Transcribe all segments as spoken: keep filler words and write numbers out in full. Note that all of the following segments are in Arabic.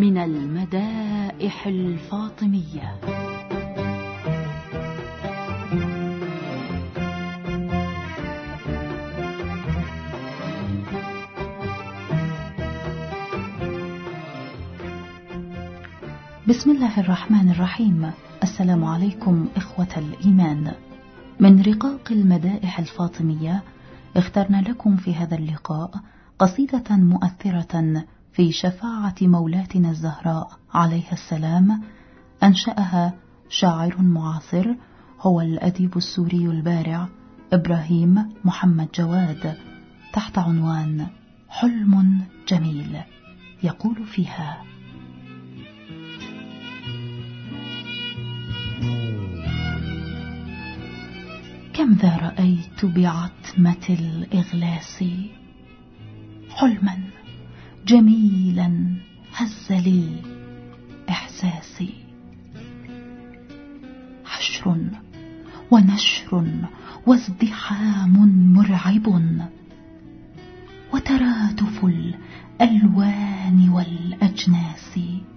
من المدائح الفاطمية. بسم الله الرحمن الرحيم. السلام عليكم إخوة الإيمان. من رقاق المدائح الفاطمية اخترنا لكم في هذا اللقاء قصيدة مؤثرة في شفاعة مولاتنا الزهراء عليها السلام، أنشأها شاعر معاصر هو الأديب السوري البارع إبراهيم محمد جواد، تحت عنوان حلم جميل. يقول فيها: كم ذا رأيت بعتمة الإغلاس حلما جميلا هز لي إحساسي، حشر ونشر وازدحام مرعب وترادف الألوان والأجناس،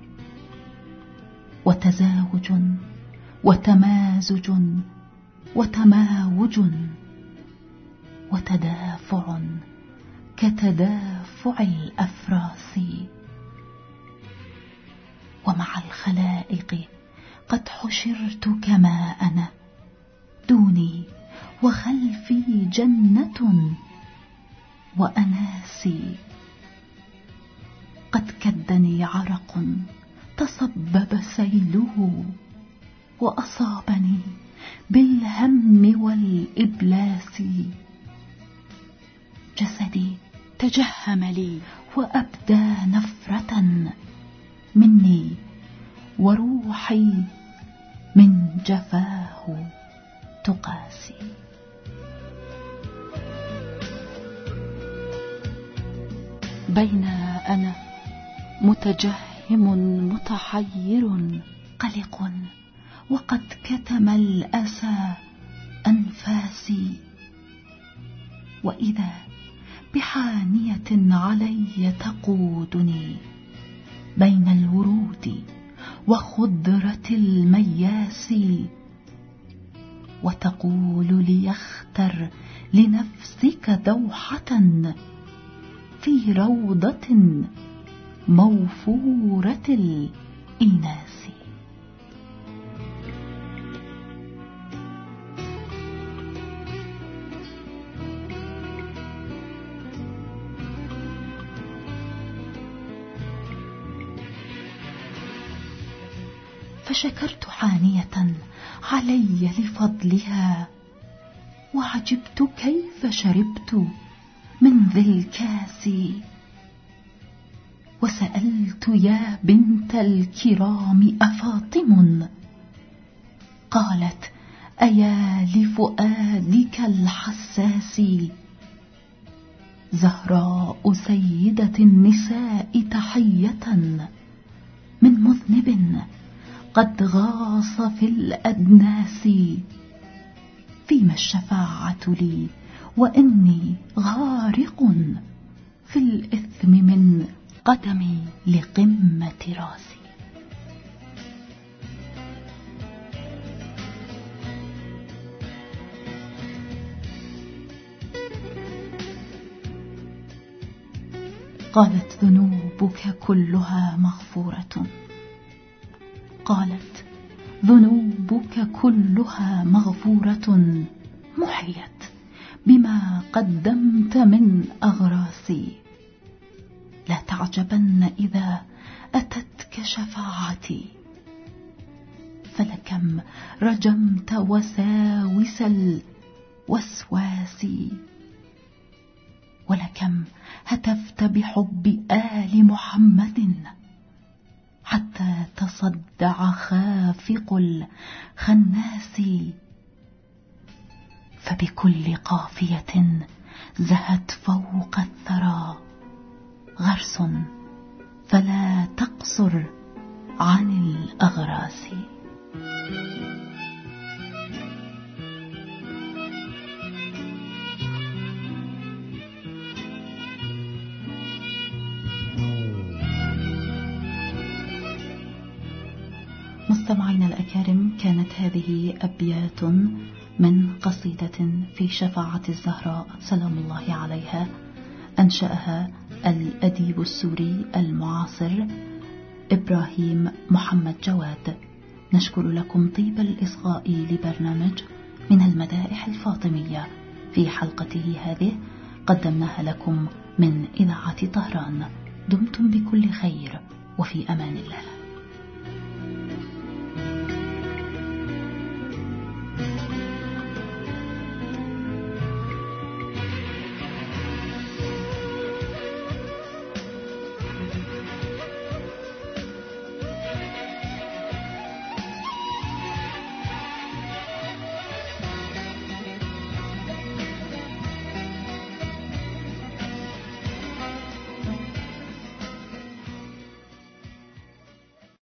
وتزاوج وتمازج وتماوج وتدافع كتدافع الأفراس، ومع الخلائق قد حشرت كما أنا، دوني وخلفي جنة وأناسي، قد كدني عرق تصبب سيله وأصابني بالهم والإبلاس، جسدي تجهم لي وأبدى نفرة مني، وروحي من جفاه تقاسي. بين أنا متجهم متحير قلق، وقد كتم الأسى أنفاسي، وإذا بحانية علي تقودني بين الورود وخضرة المياس، وتقول لي اختر لنفسك دوحة في روضة موفورة الإناس. فشكرت حانية علي لفضلها، وعجبت كيف شربت من ذي الكاس، وسألت يا بنت الكرام أفاطم؟ قالت أيا لفؤادك الحساس، زهراء سيدة النساء تحية من مذنب قد غاص في الأدناس، فيما الشفاعة لي وإني غارق في الإثم من قدمي لقمة راسي. قالت ذنوبك كلها مغفورة، قالت ذنوبك كلها مغفورة، محيت بما قدمت من أغراسي، لا تعجبن إذا أتتك شفاعتي، فلكم رجمت وساوس الوسواس، ولكم هتفت بحب آل محمد حتى تصدع خافق الخناس، فبكل قافية زهت فوق الثرى غرس، فلا تقصر عن الأغراس. مستمعينا الأكارم، كانت هذه أبيات من قصيدة في شفاعة الزهراء سلام الله عليها، أنشأها الأديب السوري المعاصر إبراهيم محمد جواد. نشكر لكم طيب الإصغاء لبرنامج من المدائح الفاطمية في حلقته هذه، قدمناها لكم من إذاعة طهران. دمتم بكل خير وفي أمان الله.